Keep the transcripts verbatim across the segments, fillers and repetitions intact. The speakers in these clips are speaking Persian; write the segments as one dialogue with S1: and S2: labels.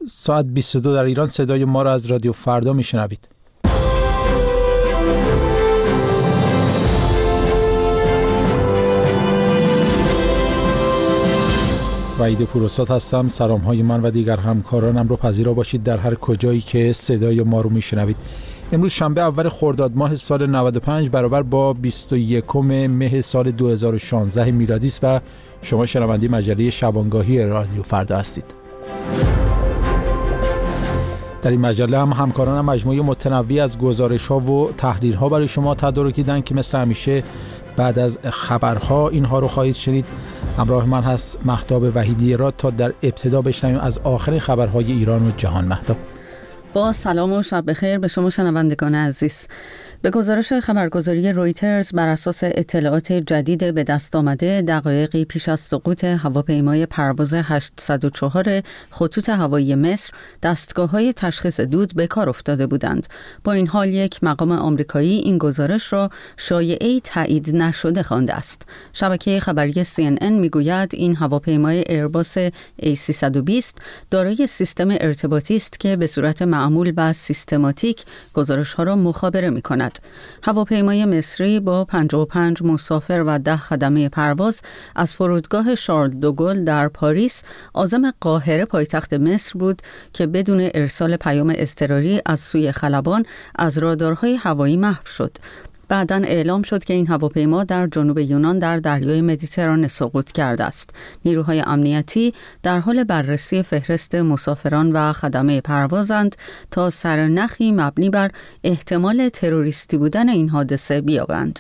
S1: ساعت بیست و دو در ایران صدای ما را از رادیو فردا میشنوید. وحید پوراستاد هستم. سلام های من و دیگر همکارانم رو پذیرا باشید در هر کجایی که صدای ما رو میشنوید. امروز شنبه اول خرداد ماه سال نود و پنج برابر با بیست و یکم مه سال دو هزار و شانزده میلادی است و شما شنونده مجله شبانگاهی رادیو فردا هستید. در این مجله هم همکارانم مجموعه متنوعی از گزارش‌ها و تحلیل‌ها برای شما تدارکیدن که مثل همیشه بعد از خبرها اینها رو خواهید شنید. همراه من هست مهتاب وحیدی را تا در ابتدا بشنویم از آخرین خبرهای ایران و جهان. مهتاب.
S2: با سلام و شب بخیر به شما شنوندگان عزیز. به گزارش خبرگزاری رویترز بر اساس اطلاعات جدید به دست آمده دقایقی پیش از سقوط هواپیمای پرواز هشتصد و چهار خطوط هوایی مصر دستگاه‌های تشخیص دود به کار افتاده بودند. با این حال یک مقام آمریکایی این گزارش را شایعه‌ای تایید نشده خوانده است. شبکه خبری سی ان ان میگوید این هواپیمای ایرباس ای سیصد و بیست دارای سیستم ارتباطی است که به صورت معمول و سیستماتیک گزارش‌ها را مخابره می‌کند. هواپیمای مصری با پنجاه و پنج مسافر و ده خدمه پرواز از فرودگاه شارل دوگل در پاریس عازم قاهره پایتخت مصر بود که بدون ارسال پیام اضطراری از سوی خلبان از رادارهای هوایی محو شد. بعداً اعلام شد که این هواپیما در جنوب یونان در دریای مدیترانه سقوط کرده است. نیروهای امنیتی در حال بررسی فهرست مسافران و خدمه پروازند تا سرنخی مبنی بر احتمال تروریستی بودن این حادثه بیابند.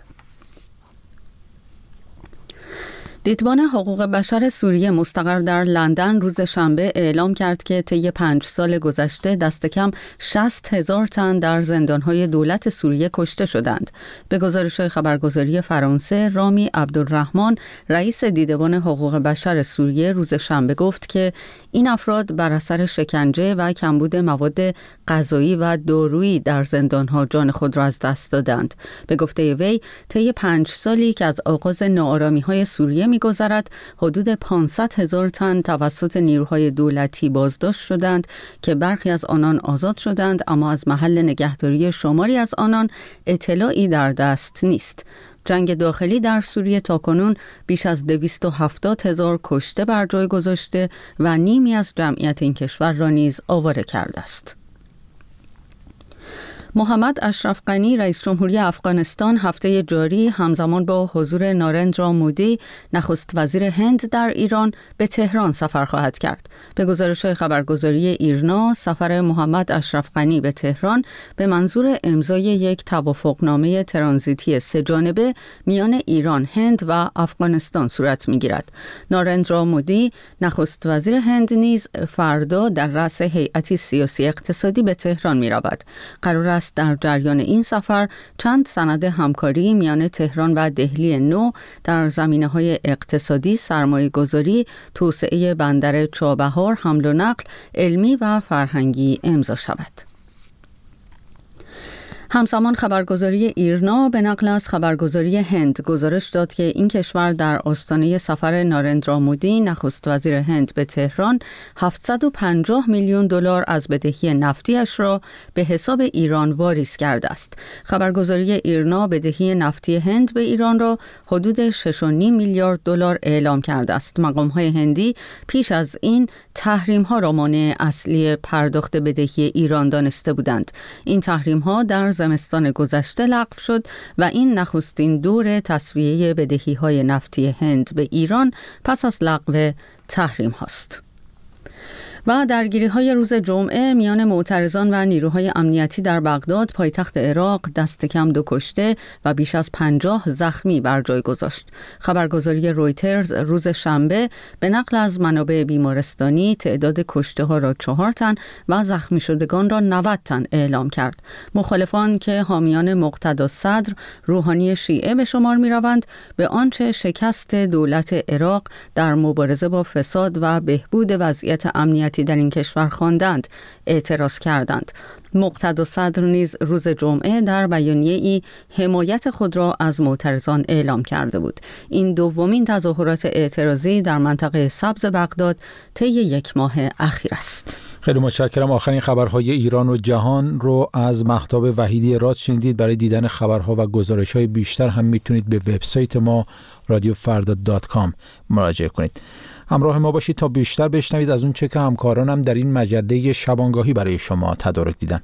S2: دیدبان حقوق بشر سوریه مستقر در لندن روز شنبه اعلام کرد که طی پنج سال گذشته دست کم شصت هزار تن در زندانهای دولت سوریه کشته شدند. به گزارش خبرگزاری فرانسه، رامی عبدالرحمن، رئیس دیدبان حقوق بشر سوریه روز شنبه گفت که این افراد بر اثر شکنجه و کمبود مواد غذایی و دارویی در زندانها جان خود را از دست دادند. به گفته وی، طی پنج سالی که از آغاز ناآرامی‌های سوریه می‌گذرد، حدود پانصد هزار تن توسط نیروهای دولتی بازداشت شدند که برخی از آنان آزاد شدند، اما از محل نگهداری شماری از آنان اطلاعی در دست نیست. جنگ داخلی در سوریه تاکنون بیش از دویست و هفتاد هزار کشته بر جای گذاشته و نیمی از جمعیت این کشور را نیز آواره کرده است. محمد اشرف غنی رئیس جمهوری افغانستان هفته جاری همزمان با حضور نارندرا مودی نخست وزیر هند در ایران به تهران سفر خواهد کرد. به گزارش خبرگزاری ایرنا، سفر محمد اشرف غنی به تهران به منظور امضای یک توافقنامه ترانزیتی سه جانبه میان ایران، هند و افغانستان صورت می‌گیرد. نارندرا مودی نخست وزیر هند نیز فردا در رأس هیئتی سیاسی اقتصادی به تهران می‌رود. قرار است در جریان این سفر چند سند همکاری میان تهران و دهلی نو در زمینه‌های اقتصادی، سرمایه‌گذاری، توسعه بندر چابهار، حمل و نقل، علمی و فرهنگی امضا شود. همزمان خبرگزاری ایرنا به نقل از خبرگزاری هند گزارش داد که این کشور در آستانه سفر نارندرا مودی نخست وزیر هند به تهران هفتصد و پنجاه میلیون دلار از بدهی نفتیش را به حساب ایران واریز کرده است. خبرگزاری ایرنا بدهی نفتی هند به ایران را حدود شش و نیم میلیارد دلار اعلام کرده است. مقام‌های هندی پیش از این تحریم‌ها را مانع اصلی پرداخت بدهی ایران دانسته بودند. این تحریم‌ها در زمستان گذشته لغو شد و این نخستین دور تسویه بدهی‌های نفتی هند به ایران پس از لغو تحریم هاست. و درگیری‌های روز جمعه میان معترضان و نیروهای امنیتی در بغداد پایتخت عراق دست کم دو کشته و بیش از پنجاه زخمی بر جای گذاشت. خبرگزاری رویترز روز شنبه به نقل از منابع بیمارستانی تعداد کشته‌ها را چهار تن و زخمی شدگان را نود تن اعلام کرد. مخالفان که حامیان مقتدا صدر روحانی شیعه به شمار می‌روند، به آنچه شکست دولت عراق در مبارزه با فساد و بهبود وضعیت امنیتی مدتی در این کشور خواندند اعتراض کردند. مقتدا صدر نیز روز جمعه در بیانیه ای حمایت خود را از معترضان اعلام کرده بود. این دومین تظاهرات اعتراضی در منطقه سبز بغداد طی یک ماه اخیر است.
S1: خیلی متشکرم. آخرین خبرهای ایران و جهان رو از مهتاب وحیدی راد شنیدید. برای دیدن خبرها و گزارش‌های بیشتر هم میتونید به وبسایت ما رادیو فردا دات کام مراجعه کنید. همراه ما باشید تا بیشتر بشنوید از اون چه که همکارانم در این مجله شبانگاهی برای شما تدارک دیدن.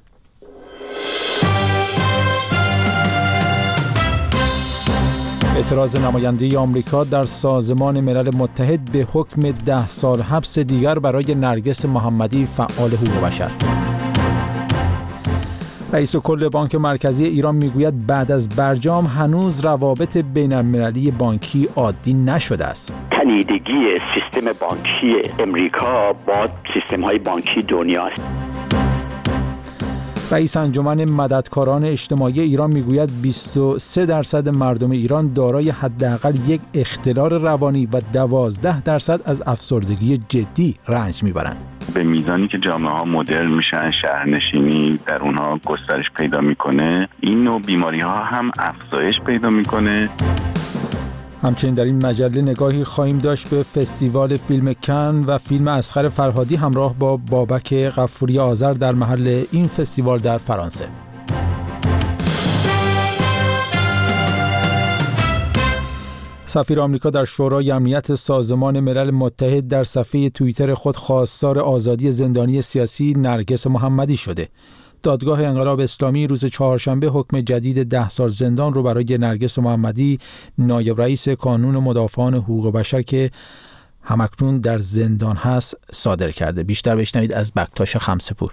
S1: اعتراض نماینده آمریکا در سازمان ملل متحد به حکم ده سال حبس دیگر برای نرگس محمدی فعال حقوق بشر. رئیس کل بانک مرکزی ایران میگوید بعد از برجام هنوز روابط بین المللی بانکی عادی نشده است.
S3: تنیدگی سیستم بانکی امریکا با سیستم‌های بانکی دنیا است.
S1: رئیس انجمن مددکاران اجتماعی ایران میگوید بیست و سه درصد مردم ایران دارای حداقل یک اختلال روانی و دوازده درصد از افسردگی جدی رنج میبرند.
S4: به میزانی که جامعه ها مدرن میشن، شهرنشینی در اونها گسترش پیدا میکنه، این نوع بیماری ها هم افزایش پیدا میکنه.
S1: همچنین در این مجله نگاهی خواهیم داشت به فستیوال فیلم کن و فیلم اصغر فرهادی همراه با بابک غفوری آذر در محل این فستیوال در فرانسه. سفیر آمریکا در شورای امنیت سازمان ملل متحد در صفحه توییتر خود خواستار آزادی زندانی سیاسی نرگس محمدی شده. دادگاه انقلاب اسلامی روز چهارشنبه حکم جدید ده سال زندان رو برای نرگس محمدی، نایب رئیس کانون مدافعان حقوق بشر که همکنون در زندان هست، صادر کرده. بیشتر بشنوید از بکتاش خمسه‌پور.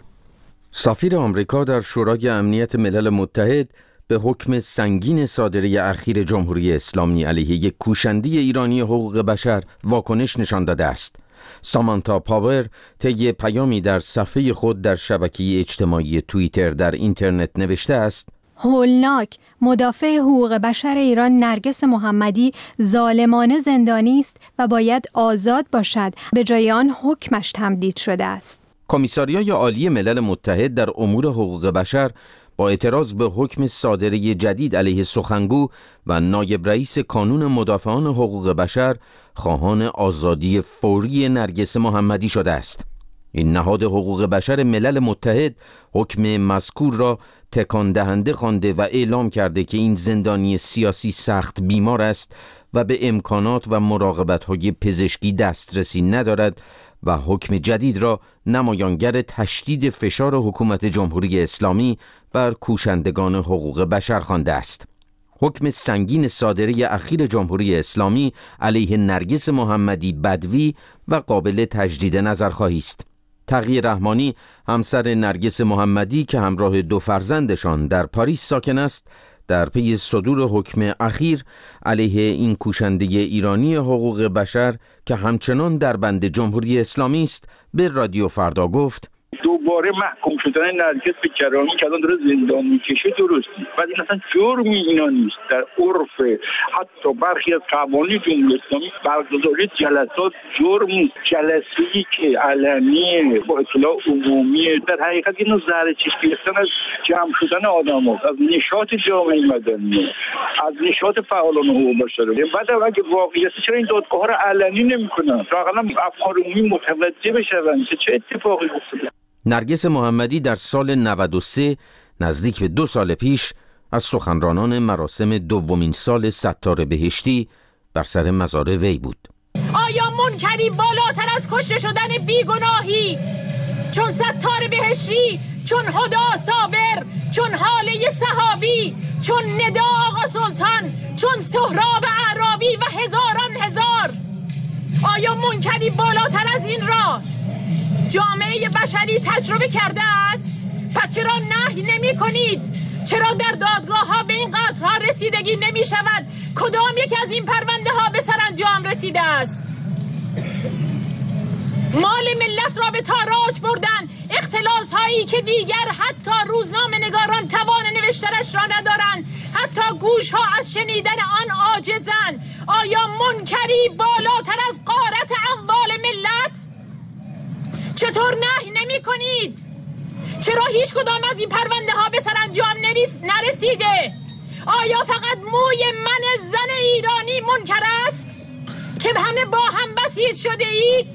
S5: سفیر آمریکا در شورای امنیت ملل متحد به حکم سنگین صادره اخیر جمهوری اسلامی علیه یک کوشنده ایرانی حقوق بشر واکنش نشان داده است. سامانتا پاور طی پیامی در صفحه خود در شبکه اجتماعی توییتر در اینترنت نوشته است:
S6: هولناک، مدافع حقوق بشر ایران نرگس محمدی ظالمانه زندانی است و باید آزاد باشد، به جای آن حکمش تمدید شده است.
S5: کمیساریای عالی ملل متحد در امور حقوق بشر با اعتراض به حکم صادره جدید علیه سخنگو و نایب رئیس کانون مدافعان حقوق بشر خواهان آزادی فوری نرگس محمدی شده است. این نهاد حقوق بشر ملل متحد حکم مذکور را تکان دهنده خوانده و اعلام کرده که این زندانی سیاسی سخت بیمار است و به امکانات و مراقبت‌های پزشکی دسترسی ندارد و حکم جدید را نمایانگر تشدید فشار حکومت جمهوری اسلامی بر کوشندگان حقوق بشر خوانده است. حکم سنگین صادره اخیر جمهوری اسلامی علیه نرگس محمدی بدوی و قابل تجدید نظرخواهی است. تقی رحمانی، همسر نرگس محمدی که همراه دو فرزندشان در پاریس ساکن است، در پی صدور حکم اخیر علیه این کوشنده ایرانی حقوق بشر که همچنان در بند جمهوری اسلامی است به رادیو فردا گفت:
S7: دوباره محکوم شدن نرگس به جرامی که الان داره زندان میکشه درست نیست. بعد این اصلا جرمی اینا نیست. در عرف حتی برخی از قوانین جمهوری اسلامی برگزاری جلسات جرم نیست. جلسه‌ای که علنی با اطلاع عمومی، در حقیقت اینو زهر چشم گرفتن از جمع شدن آدم‌ها، از نشاط جامعه مدنی، از نشاط فعالان حقوق بشر. بعد اگه واقعیت چرا این دادگاه‌ها رو علنی نمی‌کنن؟ واقعا افکار عمومی متوجه بشن که چه اتفاقی افتاده.
S5: نرگس محمدی در سال نود و سه، نزدیک به دو سال پیش، از سخنرانان مراسم دومین سال ستار بهشتی بر سر مزار وی بود.
S8: آیا منکری بالاتر از کشته شدن بیگناهی چون ستار بهشتی، چون هدا صابر، چون حاله صحابی، چون ندا آقا سلطان، چون سهراب اعرابی و هزاران هزار، آیا منکری بالاتر از این را جامعه بشری تجربه کرده است؟ پس چرا نهی نمی کنید؟ چرا در دادگاه ها به این قطعها رسیدگی نمی شود؟ کدام یک از این پرونده ها به سرانجام رسیده است؟ مال ملت را به تاراج بردن، اختلاس هایی که دیگر حتی روزنامه نگاران توان نوشتنش را ندارند، حتی گوش ها از شنیدن آن عاجزند. آیا منکری بالاتر از غارت اموال ملت؟ چطور نهی نمی کنید؟ چرا هیچ کدام از این پرونده ها به سرانجام نرسیده؟ آیا فقط موی من زن ایرانی منکر است که همه با هم بسیج شده اید؟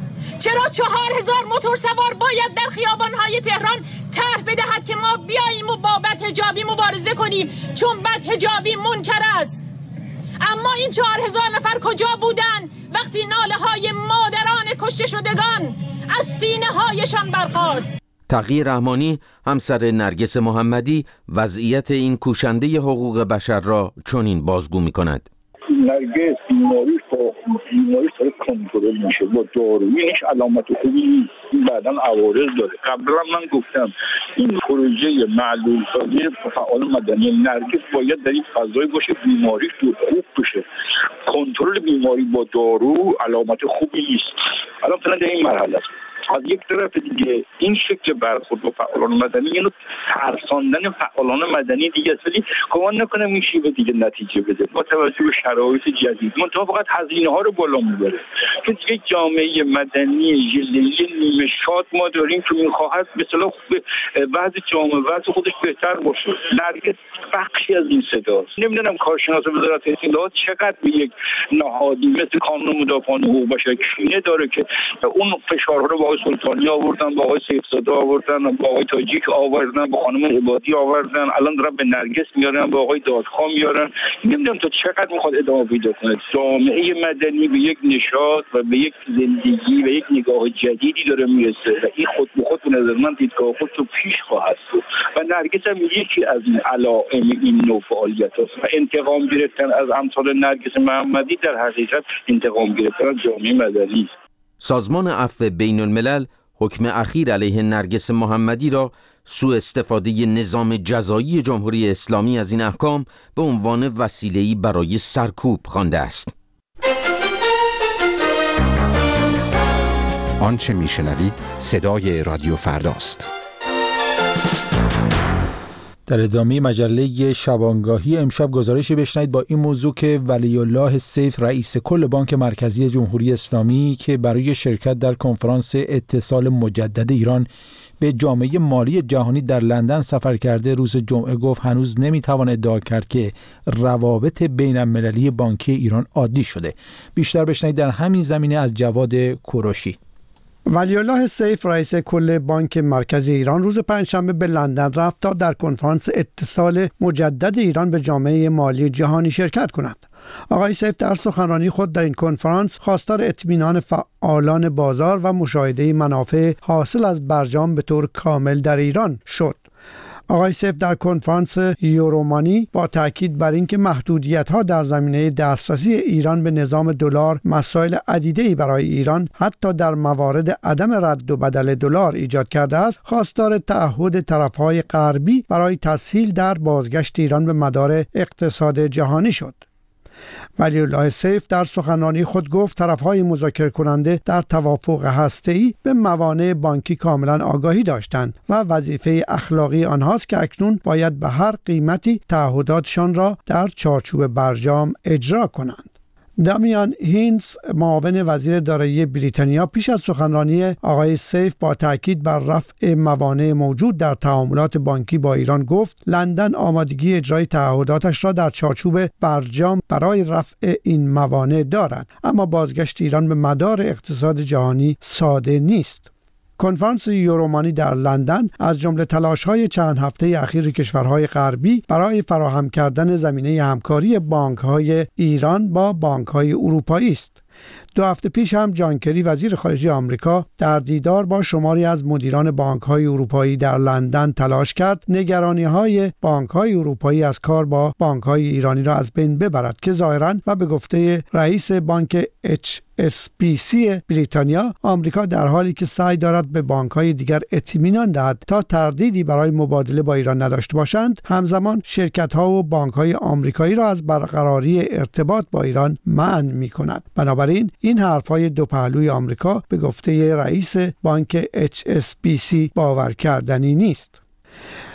S8: چرا چهار هزار موتور سوار باید در خیابان‌های تهران طرح بدهد که ما بیاییم و با بدحجابی مبارزه کنیم چون بدحجابی منکر است؟ اما این چهار هزار نفر کجا بودن وقتی ناله های مادران کشته شدگان از سینه هایشان برخاست؟
S5: تقی رحمانی همسر نرگس محمدی وضعیت این کوشنده حقوق بشر را چنین بازگو می‌کند.
S7: نرگس بیماریش با بیماریش داره کنترل میشه با دارویینش علامت خوبی نیست. این بعدا عوارض داره. قبلا من گفتم این پروژه معلول سازی فعال مدنی نرگس باید در این فضای باشه بیماریش دور خوب بشه. کنترل بیماری با دارو علامت خوبی نیست. الان فعلا در این مرحله است. از یک طرف دیگه این شکل برخورد با فعالان مدنی اینو ترساندن فعالان مدنی دیگه است، ولی گمان نکنم این شیوه دیگه نتیجه بده با توجه به شرایط جدید. منتها فقط هزینه ها رو بالا میبره. چون یک جامعه مدنی ژله‌ای نیمه شاد ما داریم که میخواهد به اصطلاح وضع جامعه وضع خودش بهتر باشه. نرگس بخشی از این صداست. نمیدونم کارشناس وزارت اطلاعات چقدر به یک نهادی مثل کانون مدافعان حقوق بشر کینه داره که اون فشارها رو با سلطانی آوردن، با آقای سیفزاده آوردن، با آقای تاجیک آوردن، با خانم عبادی آوردن، الان دارن به نرگس میارن، با آقای دادخواه میارن. نمیدونم تا چقدر میخواد ادامه پیدا کنه. جامعه مدنی به یک نشاط و به یک زندگی و یک نگاه جدیدی داره میرسه و این خود به خود به نظر من دیدگاه خود تو پیش خواهد بود و نرگس هم یکی از این علائم این نوع فعالیت است و انتقام گرفتن از امثال نرگس محمدی در حقیقت انتقام گرفتن از جامعه مدنی است.
S5: سازمان عفو بین الملل حکم اخیر علیه نرگس محمدی را سوء استفاده نظام جزایی جمهوری اسلامی از این احکام به عنوان وسیله‌ای برای سرکوب خوانده است.
S9: آنچه میشنوید صدای رادیو فرداست.
S1: در ادامه مجله شبانگاهی امشب گزارشی بشنید با این موضوع که ولی الله سیف رئیس کل بانک مرکزی جمهوری اسلامی که برای شرکت در کنفرانس اتصال مجدد ایران به جامعه مالی جهانی در لندن سفر کرده روز جمعه گفت هنوز نمیتوان ادعا کرد که روابط بین المللی بانکی ایران عادی شده. بیشتر بشنید در همین زمینه از جواد کوروشی.
S10: ولی الله سیف رئیس کل بانک مرکزی ایران روز پنجشنبه به لندن رفت تا در کنفرانس اتصال مجدد ایران به جامعه مالی جهانی شرکت کند. آقای سیف در سخنرانی خود در این کنفرانس خواستار اطمینان فعالان بازار و مشاهده منافع حاصل از برجام به طور کامل در ایران شد. آقای سیف در کنفرانس یورومانی با تاکید بر اینکه محدودیت‌ها در زمینه دسترسی ایران به نظام دلار مسائل عدیده‌ای برای ایران حتی در موارد عدم رد و بدل دلار ایجاد کرده است، خواستار تعهد طرف‌های غربی برای تسهیل در بازگشت ایران به مدار اقتصاد جهانی شد. ولی الله سیف در سخنرانی خود گفت طرف‌های مذاکره کننده در توافق هسته‌ای به موانع بانکی کاملا آگاهی داشتند و وظیفه اخلاقی آنهاست که اکنون باید به هر قیمتی تعهداتشان را در چارچوب برجام اجرا کنند. دامیان هینز معاون وزیر دارایی بریتانیا پیش از سخنرانی آقای سیف با تاکید بر رفع موانع موجود در تعاملات بانکی با ایران گفت لندن آمادگی اجرای تعهداتش را در چارچوب برجام برای رفع این موانع دارد، اما بازگشت ایران به مدار اقتصاد جهانی ساده نیست. کنفرانس یورومانی در لندن از جمله تلاش‌های چند هفته اخیر کشورهای غربی برای فراهم کردن زمینه همکاری بانک‌های ایران با بانک‌های اروپایی است. دو هفته پیش هم جان کری وزیر خارجه آمریکا در دیدار با شماری از مدیران بانک‌های اروپایی در لندن تلاش کرد نگرانی‌های بانک‌های اروپایی از کار با بانک‌های ایرانی را از بین ببرد که ظاهراً و به گفته رئیس بانک اچ اس بی سی بریتانیا آمریکا در حالی که سعی دارد به بانک‌های دیگر اطمینان دهد تا تردیدی برای مبادله با ایران نداشته باشند، همزمان شرکت‌ها و بانک‌های آمریکایی را از برقراری ارتباط با ایران منع می‌کند. بنابراین این حرف‌های دو پهلوی آمریکا به گفته رئیس بانک اچ اس بی سی باور کردنی نیست.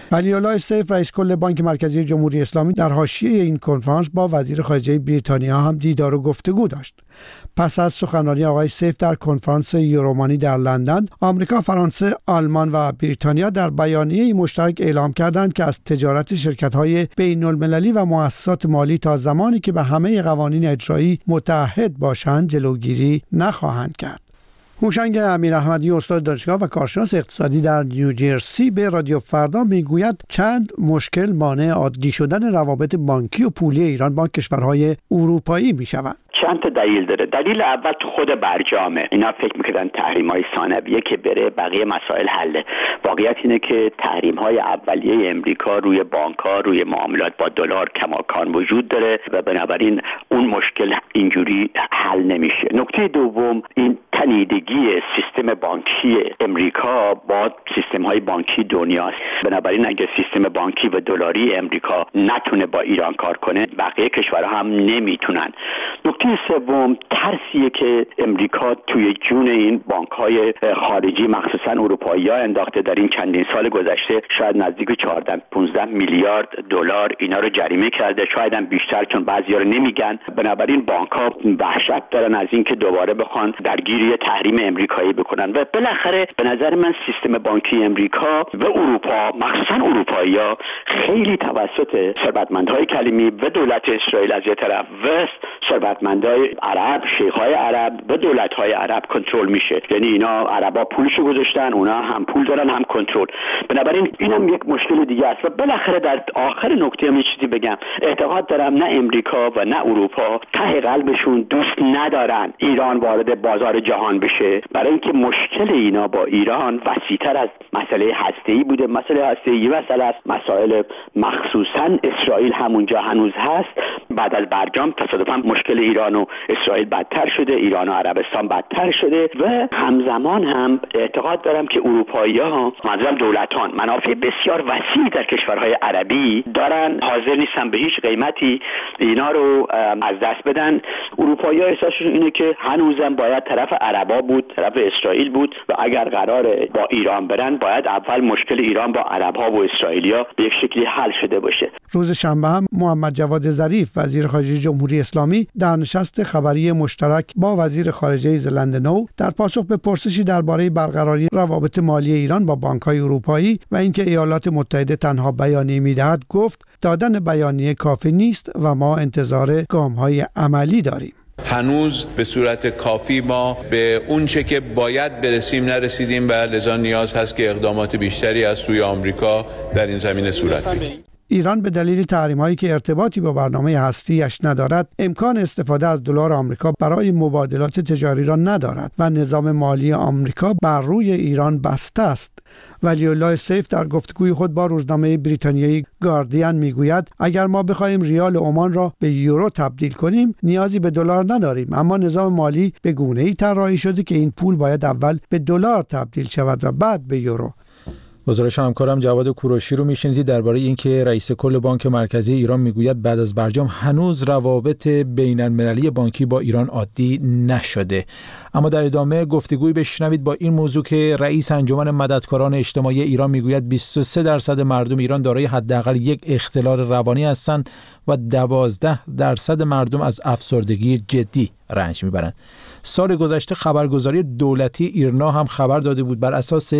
S10: ولی‌الله سیف رئیس کل بانک مرکزی جمهوری اسلامی در حاشیه این کنفرانس با وزیر خارجه بریتانیا هم دیدار و گفتگو داشت. پس از سخنرانی آقای سیف در کنفرانس یورومانی در لندن، آمریکا، فرانسه، آلمان و بریتانیا در بیانیه مشترک اعلام کردند که از تجارت شرکت‌های بین‌المللی و مؤسسات مالی تا زمانی که به همه قوانین اجرایی متعهد باشند جلوگیری نخواهند کرد. هوشنگ امیراحمدی، استاد دانشگاه و کارشناس اقتصادی در نیوجرسی، به رادیو فردا میگوید چند مشکل مانع عادی شدن روابط بانکی و پولی ایران با کشورهای اروپایی میشوند.
S3: چند تا دلیل داره. دلیل اول تو خود برجامه. اینا فکر میکردن تحریم‌های ثانویه که بره بقیه مسائل حله. واقعیت اینه که تحریم‌های اولیه امریکا روی بانک‌ها، روی معاملات با دلار کماکان وجود داره و بنابراین اون مشکل اینجوری حل نمیشه. نکته دوم، این تنیدگی سیستم بانکی امریکا با سیستم‌های بانکی دنیاست. بنابراین اگه سیستم بانکی و دلاری امریکا نتونه با ایران کار کنه، بقیه کشورها هم نمیتونن. نکته سوم، ترسیه که امریکا توی جون این بانک‌های خارجی مخصوصا اروپایی‌ها انداخته. در این چندین سال گذشته شاید نزدیک چهارده پانزده میلیارد دلار اینا رو جریمه کرده، شاید هم بیشتر، چون بعضی‌ها رو نمیگن. بنابراین بانک‌ها وحشت دارن از این که دوباره بخوان درگیری تحریم امریکایی بکنن و بالاخره به نظر من سیستم بانکی امریکا و اروپا، مخصوصا اروپایی‌ها، خیلی توسط ثروتمندهای کلیمی و دولت اسرائیل از یه طرف و ثروتمندای عرب، شیخ‌های عرب و دولت‌های عرب کنترل میشه. یعنی اینا عربا پولشو گذاشتن، اونا هم پول دارن هم کنترل. بنابراین اینم یک مشکل دیگه است. و بالاخره در آخر نکته هم یه چیزی بگم، اعتقاد دارم نه امریکا و نه اروپا ته قلبشون دوست ندارن ایران وارد بازار جهان بشه، برای اینکه مشکل اینا با ایران وسیع‌تر از مسئله هسته‌ای بوده. مسئله هسته‌ای مسئله است، مسائل مخصوصا اسرائیل همونجا هنوز هست. بعد از برجام تصادفاً مشکل ایران و اسرائیل بدتر شده، ایران و عربستان بدتر شده و همزمان هم اعتقاد دارم که اروپایی‌ها، منظورم دولتان، منافع بسیار وسیعی در کشورهای عربی دارن، حاضر نیستن به هیچ قیمتی اینا رو از دست بدن. اروپایی‌ها احساسشون اینه که هنوزم باید طرف عربا بود، طرف اسرائیل بود و اگر قراره با ایران برن باید اول مشکل ایران با عرب‌ها و اسرائیلیا به یک شکلی حل شده باشه.
S10: روز شنبه هم محمد جواد ظریف، وزیر خارجه جمهوری اسلامی، در نشست خبری مشترک با وزیر خارجه ایرلند نو در پاسخ به پرسشی درباره برقراری روابط مالی ایران با بانک‌های اروپایی و اینکه ایالات متحده تنها بیانیه می‌دهد، گفت دادن بیانیه کافی نیست و ما انتظار گام‌های عملی داریم.
S11: هنوز به صورت کافی ما به اون چه که باید برسیم نرسیدیم و لذا نیاز هست که اقدامات بیشتری از سوی آمریکا در این زمینه صورت بگیرد.
S10: ایران به دلیل تحریم‌هایی که ارتباطی با برنامه هسته‌ایش ندارد، امکان استفاده از دلار آمریکا برای مبادلات تجاری را ندارد و نظام مالی آمریکا بر روی ایران بسته است. ولی‌الله سیف در گفتگوی خود با روزنامه بریتانیایی گاردین میگوید اگر ما بخواهیم ریال عمان را به یورو تبدیل کنیم نیازی به دلار نداریم، اما نظام مالی به گونه‌ای طراحی شده که این پول باید اول به دلار تبدیل شود و بعد به یورو.
S1: گزارش همکارم جواد کوروشی رو میشنیدید درباره اینکه رئیس کل بانک مرکزی ایران میگوید بعد از برجام هنوز روابط بین المللی بانکی با ایران عادی نشده. اما در ادامه گفتگویی بشنوید با این موضوع که رئیس انجمن مددکاران اجتماعی ایران میگوید بیست و سه درصد مردم ایران دارای حداقل یک اختلال روانی هستند و دوازده درصد مردم از افسردگی جدی رنج میبرند. سال گذشته خبرگزاری دولتی ایرنا هم خبر داده بود بر اساس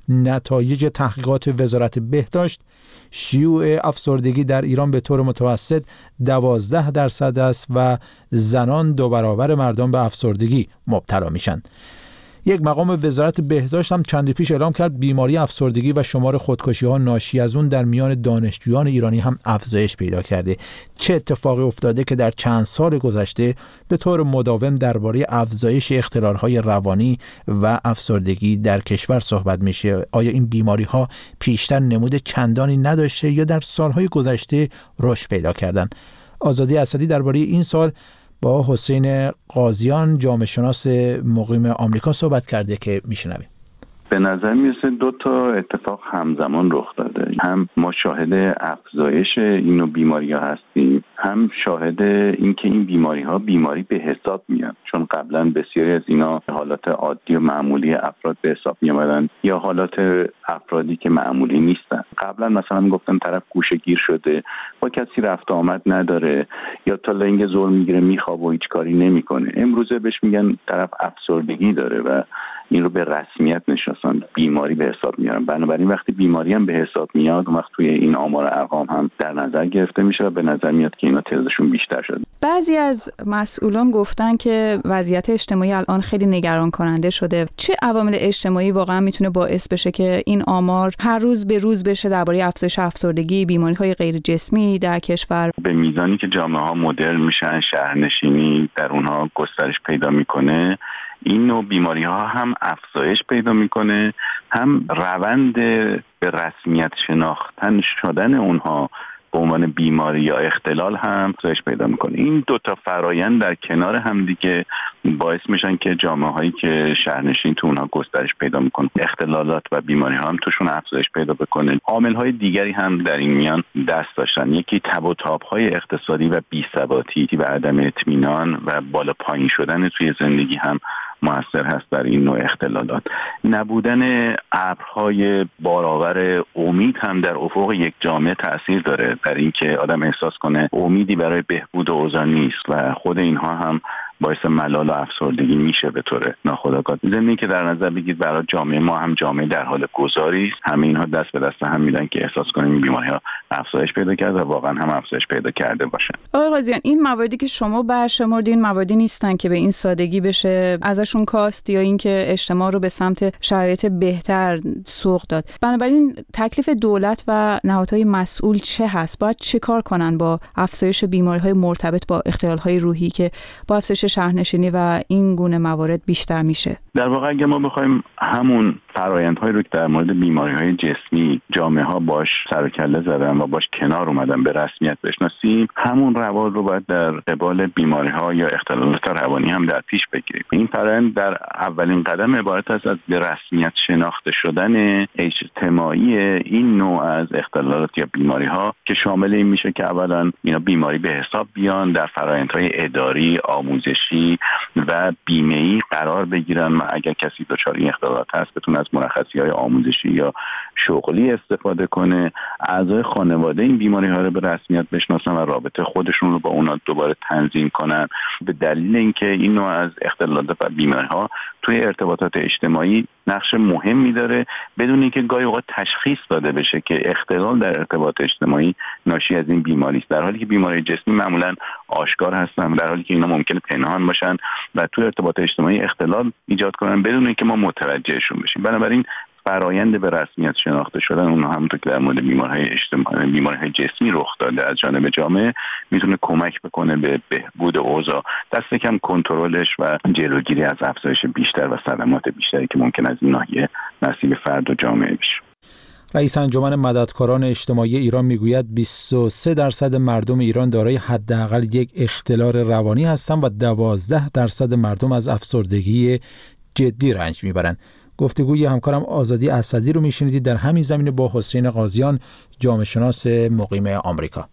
S1: نتایج تحقیقات وزارت بهداشت شیوع افسردگی در ایران به طور متوسط دوازده درصد است و زنان دو برابر مردم به افسردگی مبتلا میشن. یک مقام وزارت بهداشت هم چندی پیش اعلام کرد بیماری افسردگی و شمار خودکشی‌ها ناشی از اون در میان دانشجویان ایرانی هم افزایش پیدا کرده. چه اتفاقی افتاده که در چند سال گذشته به طور مداوم درباره افزایش اختلال‌های روانی و افسردگی در کشور صحبت میشه؟ آیا این بیماری‌ها پیشتر نمود چندانی نداشته یا در سال‌های گذشته رشد پیدا کردن؟ آزادی اسدی درباره این سال با حسین قاضیان، جامعه شناس مقیم آمریکا صحبت کرده که میشنویم.
S4: به نظر میرسه دو تا اتفاق همزمان رخ داده. هم ما شاهد افزایش این نوع بیماری‌ها هستیم، هم شاهد این که این بیماری‌ها بیماری به حساب میان، چون قبلا بسیاری از اینا حالات عادی و معمولی افراد به حساب میامدن یا حالات افرادی که معمولی نیستن. قبلا مثلا میگفتن طرف گوشه‌گیر شده، با کسی رفت آمد نداره یا تا لنگ زور میگیره میخوابه و هیچ کاری نمیکنه. امروزه بهش میگن طرف افسردگی داره و این رو به رسمیت نشناسن، بیماری به حساب میارن. بنابراین وقتی بیماری هم به حساب میاد، اون وقت توی این آمار ارقام هم در نظر گرفته میشه و به نظر میاد که اینا تعدادشون بیشتر شده.
S12: بعضی از مسئولان گفتن که وضعیت اجتماعی الان خیلی نگران کننده شده. چه عوامل اجتماعی واقعا میتونه باعث بشه که این آمار هر روز به روز بشه درباره افزایش افسردگی، بیماری‌های غیر جسمی در کشور؟
S4: به میزانی که جامعه‌ها مدرن میشن، شهرنشینی در اونها گسترش پیدا میکنه، این نوع بیماری ها هم افزایش پیدا میکنه، هم روند به رسمیت شناختن شدن اونها به عنوان بیماری یا اختلال هم افزایش پیدا میکنه. این دو تا فرایند در کنار هم دیگه باعث میشن که جامعه هایی که شهرنشین تو اونها گسترش پیدا میکنه، اختلالات و بیماری ها هم توشون افزایش پیدا بکنه. عامل های دیگری هم در این میان دست داشتن. یکی تب و تاب های اقتصادی و بی‌ثباتی و عدم اطمینان و بالا پایین شدن توی زندگی هم مؤثر هست در این نوع اختلالات. نبودن ابرهای بارآور امید هم در افق یک جامعه تأثیر داره در اینکه آدم احساس کنه امیدی برای بهبود اوضاع نیست و خود اینها هم باعث ملال و افسردگی میشه به طور ناخودآگاه. ضمن که در نظر بگیرید برای جامعه ما هم جامعه در حال گذاری است، همه اینها دست به دست هم میدن که احساس کنیم این بیماری‌ها افزایش پیدا کرده و واقعا هم افزایش پیدا کرده باشن.
S12: آقای قاضیان، این مواردی که شما برشمردین مواردی نیستن که به این سادگی بشه ازشون کاست یا اینکه اجتماع رو به سمت شرایط بهتر سوق داد. بنابراین تکلیف دولت و نهادهای مسئول چه هست؟ باید چه کار کنن با افزایش بیماری‌های مرتبط با اختلال‌های روحی که با افزایش شهرنشینی و این گونه موارد بیشتر میشه؟
S4: در واقع اگه ما بخوایم همون فرآیندهایی رو که در مورد بیماری‌های جسمی جامعه‌ها باش سر و کله زدن و باش کنار اومدن به رسمیت بشناسیم، همون روال رو باید در قبال بیماری‌ها یا اختلالات روانی هم در پیش بگیریم. این فرآیند در اولین قدم عبارت است از به رسمیت شناخته شدن اجتماعی این نوع از اختلالات یا بیماری‌ها که شامل این میشه که اولا اینا بیماری به حساب بیان، در فرآیندهای اداری، آموزشی و بیمه‌ای قرار بگیرن و اگر کسی دچار این اختلالات هست بتونه از مرخصی‌های آموزشی یا شغلی استفاده کنه. اعضای خانواده این بیماری‌ها رو به رسمیت بشناسن و رابطه خودشون رو با اونا دوباره تنظیم کنن، به دلیل اینکه این نوع از اختلالات و بیماری‌ها توی ارتباطات اجتماعی نقش مهمی داره بدون اینکه گاهی اوقات تشخیص داده بشه که اختلال در ارتباط اجتماعی ناشی از این بیماری است، در حالی که بیماری جسمی معمولاً آشکار هستن، در حالی که اینا ممکنه پنهان باشن و توی ارتباط اجتماعی اختلال ایجاد کنن بدون اینکه ما متوجهشون بشیم. بنابراین فرآیند به رسمیت شناخته شدن اونها همونطور که در مورد بیماری‌های اجتماعی، بیماری‌های جسمی رخ داده از جانب جامعه میتونه کمک بکنه به بهبود اوضاع، دست کم کنترلش و جلوگیری از افزایش بیشتر و صدمات بیشتری که ممکن از این ناحیه نصیب فرد و جامعه بشه.
S1: رئیس انجمن مددکاران اجتماعی ایران میگوید بیست و سه درصد مردم ایران دارای حداقل یک اختلال روانی هستند و دوازده درصد مردم از افسردگی جدی رنج میبرند. گفتگوی همکارم آزادی اسدی رو میشنیدید در همین زمینه با حسین قاضیان، جامعه شناس مقیم آمریکا.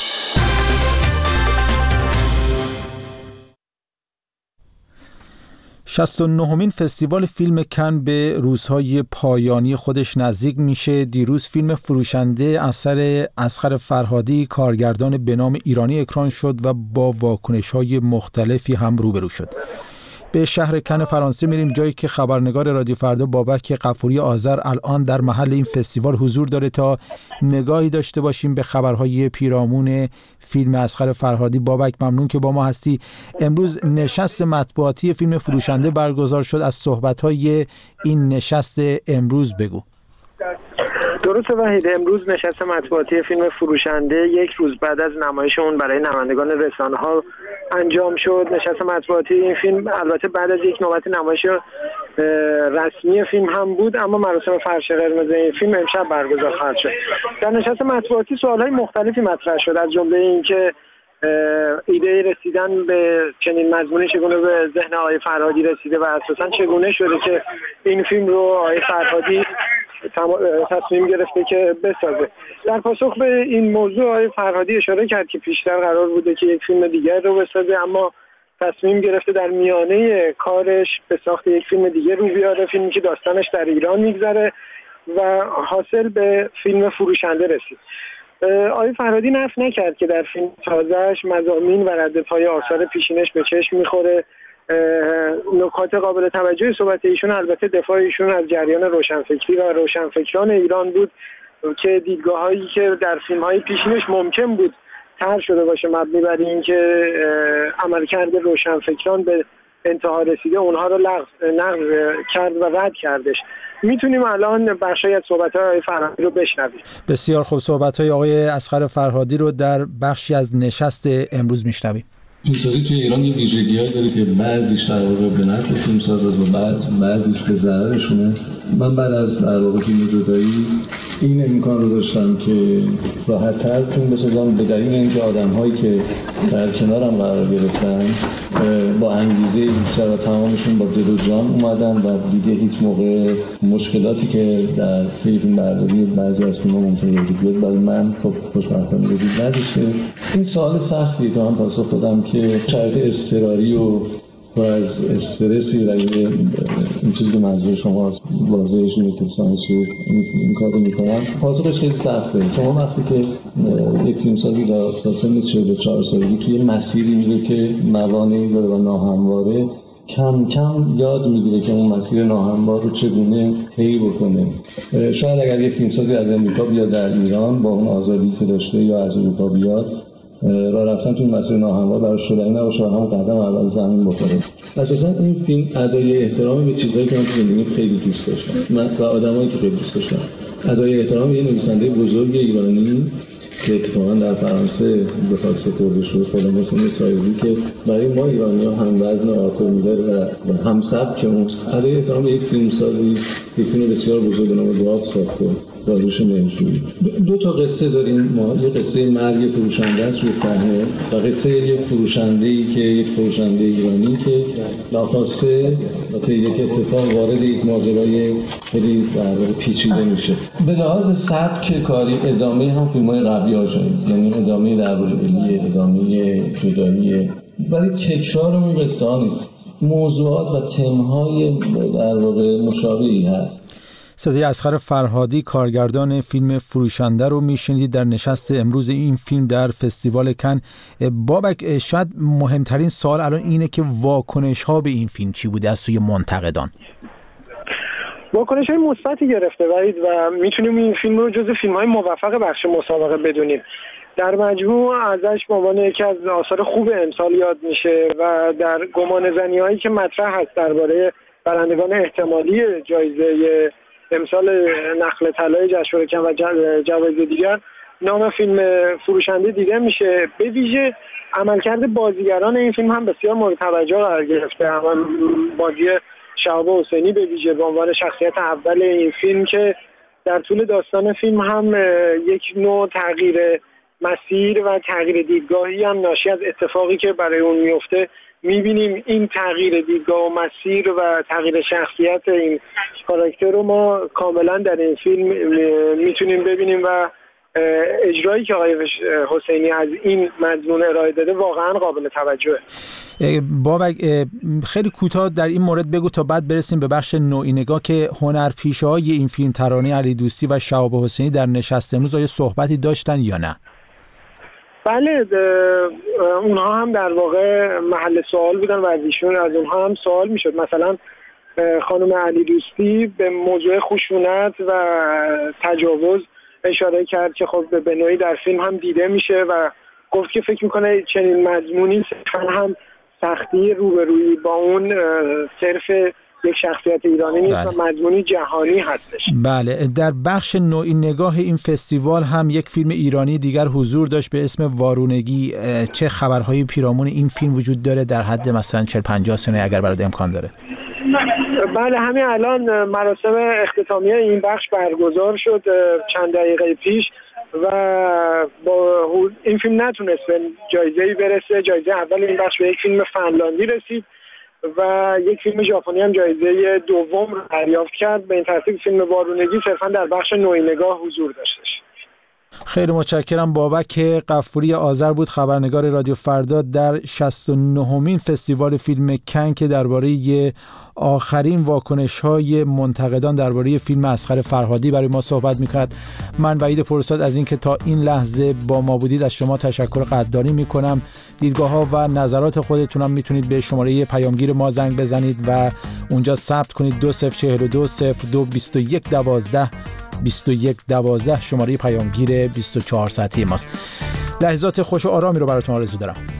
S1: شصت و نهمین فستیوال فیلم کن به روزهای پایانی خودش نزدیک میشه. دیروز فیلم فروشنده اثر اصغر فرهادی کارگردان به نام ایرانی اکران شد و با واکنش‌های مختلفی هم روبرو شد. به شهر کن فرانسه میریم، جایی که خبرنگار رادیو فردا بابک غفوری آذر الان در محل این فستیوال حضور داره تا نگاهی داشته باشیم به خبرهای پیرامون فیلم اصغر فرهادی. بابک ممنون که با ما هستی. امروز نشست مطبوعاتی فیلم فروشنده برگزار شد، از صحبت‌های این نشست امروز بگو.
S13: درسته وحید، امروز نشست مطبوعاتی فیلم فروشنده یک روز بعد از نمایش اون برای نمایندگان رسانه‌ها انجام شد. نشست مطبوعاتی این فیلم البته بعد از یک نوبت نمایش رسمی فیلم هم بود، اما مراسم فرش قرمز این فیلم امشب برگزار خواهد شد. در نشست مطبوعاتی سوال‌های مختلفی مطرح شد، از جمله اینکه ایده رسیدن به چنین مضمونی چگونه به ذهن آقای فرهادی رسیده و اساساً چگونه شده که این فیلم رو آقای فرهادی تصمیم گرفته که بسازه. در پاسخ به این موضوع آقای فرهادی اشاره کرد که پیشتر قرار بوده که یک فیلم دیگر رو بسازه، اما تصمیم گرفته در میانه کارش به ساخت یک فیلم دیگه رو بیاره، فیلمی که داستانش در ایران میگذره و حاصل به فیلم فروشنده رسید. آقای فرهادی نفی نکرد که در فیلم تازه‌اش مضامین و ردپای آثار پیشینش به چشم میخوره. نکات قابل توجه صحبت ایشون البته دفاع ایشون از جریان روشنفکری و روشنفکران ایران بود که دیدگاه‌هایی که در فیلم‌های پیشینش ممکن بود طرح شده باشه مبنی بر اینکه عملکرد روشنفکران به انتها رسیده اونها رو لغو نقض کرد و رد کردش. میتونیم الان بخشی از صحبت‌های آقای فرهادی رو بشنویم.
S1: بسیار خوب، صحبت‌های آقای اصغر فرهادی رو در بخشی از نشست امروز میشنویم.
S14: فیلمسازی توی ایران یه ویژگی‌هایی داره که بعضیش در واقع به نفع فیلمساز است و بعض بعضیش به ضررشونه. من بعد از در واقع فیلم جدایی این امکان رو داشتم که راحت‌تر فیلم بسازم به دلیل اینکه آدم‌هایی که در کنارم قرار گرفتن با انگیزه بیشتر و تمامشون با دل و جان اومدن و دیگه هیچ موقع مشکلاتی که در فیلم برداری بعضی از فیلم‌ها ممکنه وجود بیاد برای من خب خوشبختانه وجود نداشته. این سوال سختیه که من پاسخ دادم که شرایط اضطراری و پر از استرسی و این چیزی که منظور شما واضحش اینه که سانسور این کار رو میکنن. پاسخش خیلی سخته. شما وقتی که یک فیلمسازی در سن چهل و چهار سالگی توی مسیری میره که موانعی داره و ناهمواره، کم کم یاد میگیره که اون مسیر ناهموار رو چگونه طی بکنه. شاید اگر یک فیلمسازی از امریکا بیاد در ایران با اون آزادی که داشته یا از اروپا بیاد، راه رفتن توی مسیر ناهموار براش شدنی نباشه و همون قدم اول زمین بخوره. اساسا این فیلم ادای احترام به چیزایی که من تو زندگی خیلی دوست داشتم، من و آدمایی که خیلی دوست داشتم. ادای احترام به یه نویسنده بزرگ ایرانی که اتفاقا در فرانسه به خاک سپرده شد، خدا محسن سایدی، که برای ما ایرانی‌ها هم وزن آرتور میلر و هم سبک اون ادای احترام به یک فیلمسازی که فیلم بسیار بزرگ به نام گاو ساخته. بازش نمی‌شوی. دو تا قصه داریم ما، یه قصه مرگ فروشنده است روی صحنه و قصه یه فروشنده‌ای که یک فروشنده ایرانی که ناخواسته واسه یک اتفاق وارد یک ماجرای خیلی در واقع پیچیده میشه. به لحاظ سبک کاری ادامه هم فیلم‌های قبلی هاست، یعنی ادامه درباره ادامه جدایی، ولی تکرار اون قصه ها نیست. موضوعات و تم‌های در واقع مشابهی هست.
S1: صدای اصغر فرهادی کارگردان فیلم فروشنده رو میشنید در نشست امروز این فیلم در فستیوال کن. بابک، شاید مهمترین سوال الان اینه که واکنش ها به این فیلم چی بوده از سوی منتقدان؟
S13: واکنش های مثبتی گرفته وحید و میتونیم این فیلم رو جز فیلم های موفق بخش مسابقه بدونیم. در مجموع ازش به عنوان یکی از آثار خوب امسال یاد میشه و در گمان زنی هایی که مطرح هست درباره برندگان احتمالی جایزه امسال نخل طلای جشنواره کن و جوایز دیگر نام فیلم فروشنده دیده میشه. به ویژه عملکرد بازیگران این فیلم هم بسیار مورد توجه قرار گرفته. هم بازی شهاب حسینی به ویژه به عنوان شخصیت اول این فیلم که در طول داستان فیلم هم یک نوع تغییر مسیر و تغییر دیدگاهی هم ناشی از اتفاقی که برای اون میفته میبینیم. این تغییر دیدگاه و مسیر و تغییر شخصیت این کاراکتر رو ما کاملا در این فیلم میتونیم ببینیم و اجرایی که آقای حسینی از این مضمون ارائه داده واقعا قابل توجهه.
S1: بابک، خیلی کوتاه در این مورد بگو تا بعد برسیم به بخش نوعی نگاه که هنرپیشه‌های این فیلم ترانه علی دوستی و شهاب حسینی در نشست امروز آیا صحبتی داشتن یا نه؟
S13: بله، اونها هم در واقع محل سوال بودن و از ایشون از اونها هم سوال میشد. مثلا خانم علی دوستی به موضوع خشونت و تجاوز اشاره کرد که خب به نوعی در فیلم هم دیده میشه و گفت که فکر میکنه چنین مضمونی صرفا هم سختی روبرویی با اون صرف یک شخصیت ایرانی نیست و مضمونی جهانی هستش.
S1: بله، در بخش نوعی نگاه این فستیوال هم یک فیلم ایرانی دیگر حضور داشت به اسم وارونگی. چه خبرهای پیرامون این فیلم وجود داره در حد مثلا چهل پنجاه سنه اگر برات امکان داره؟
S13: بله، همین الان مراسم اختتامیه این بخش برگزار شد چند دقیقه پیش و با این فیلم نتونست به جایزه‌ای برسه. جایزه اول این بخش به یک فیلم فنلاندی رسید و یک فیلم ژاپنی هم جایزه دوم رو دریافت کرد. به این ترتیب فیلم وارونگی صرفا در بخش نوینگاه حضور داشتش.
S1: خیلی متشکرم. بابک غفوری آذر بود، خبرنگار رادیو فردا در شصت و نهمین فستیوال فیلم کن که درباره آخرین واکنش‌های منتقدان درباره فیلم اصغر فرهادی برای ما صحبت می‌کند. من وحید پورستاد از اینکه تا این لحظه با ما بودید از شما تشکر قدردانی می‌کنم. دیدگاه‌ها و نظرات خودتونم میتونید به شماره پیامگیر ما زنگ بزنید و اونجا ثبت کنید دو صفر چهار دو صفر دو بیست و یک دوازده بیست و یک دوازده شماره پیامگیر بیست و چهار ساعتی ماست. لحظات خوش و آرامی رو براتون آرزو دارم.